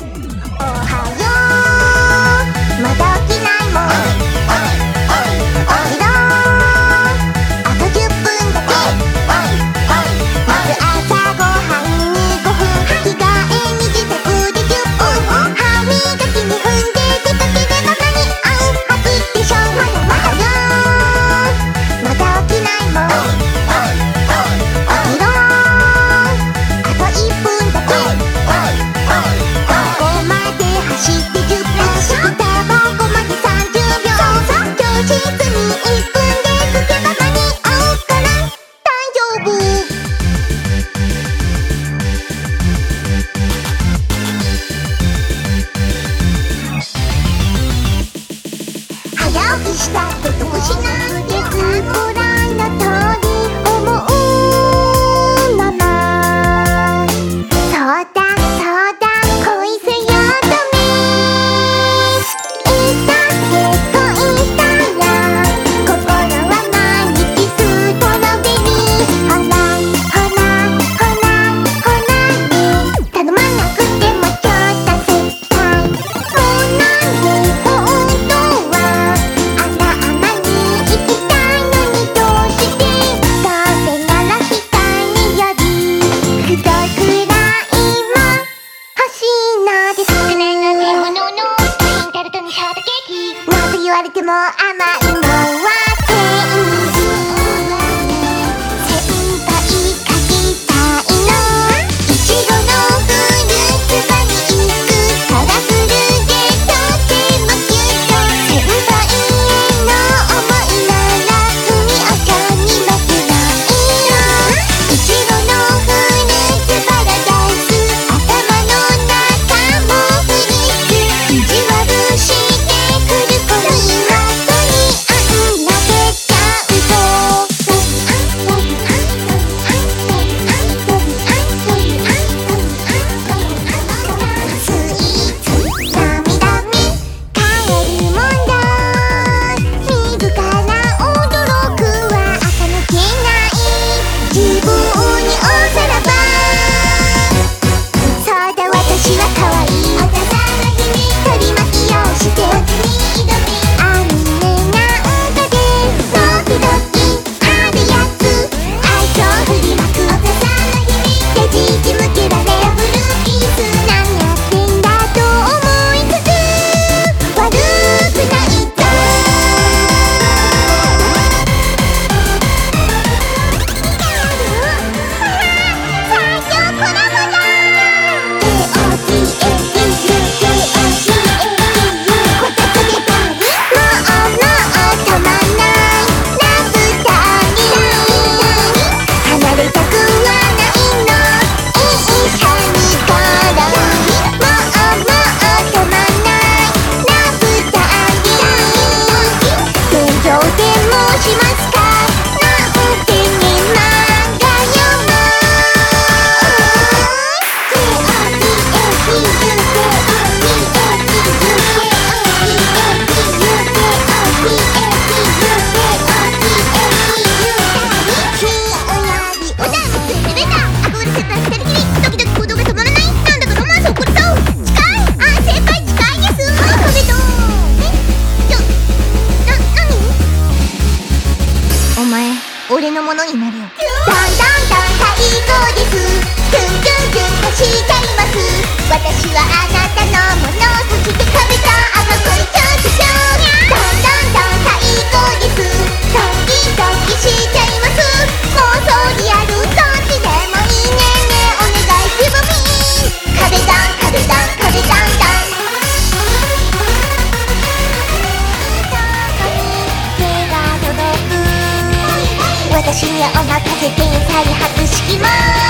おはよう、まだ起きないもん。起きろ、あと10分だけ。まず朝ごはんに5分、着替えに自宅で10分、歯磨きに踏んで出かければ間に合うはずでしょ。まだよ、まだ起きないもん。起きろ、あと1分だけ。ここまで走って10分、タバコまで30秒。教室に1分で着けば間に合うから大丈夫。早起きしたって得しなんてご覧の通り思うまま。そうだそうだ、恋せよとめ。へこいたら心は毎日ストロベリー。ほらほらほらほらね、頼まなくてもちょっと接待。もうなんで本当はあらあまに行きたいのに、どうしてカフェなら控えよりくどいくらいも欲しいのです。少ないのでもののプリンタルトにショートケーキなんて言われても甘いのは天意。先輩書きたいの、いちごのフルーツバニ行く。カラフルでとてもキュート。先輩への思いならふみおちゃんに負けないの。いちごのフルーツパラダイス、頭の中もフリーズ。意地悪してくる子にはとにあんなべちゃうぞ。スイーツダミダミ買えるもんだ。見るから驚くは垢抜けない自分におさらば。そうだ、私は可愛いお宝姫、取り巻きをしてアニメなんかで時々あるやつ。愛情振りまくお宝姫、デジキ向けられダブルキス。何やってんだと思いつつ悪くないと。最強コラボだ。こたつでパリ、もう止まんないラブターリー。離れたくはないの、一緒にゴロリ。もう止まんないラブターリー。天井でもしますかなんてね、漫画読もう。お前、俺のものになるよ。だんだん最高です。キュンキュンキュンとしちゃいます。私はあなたのもの、そして壁とあの子にチューチューチュー。だんだん最高です。ドキドキしちゃいます。妄想リアルどっちでもいいねんね、お願いズボミン。壁ドン壁ドン壁ドンドン。手が届く、私にお任せ天才博識も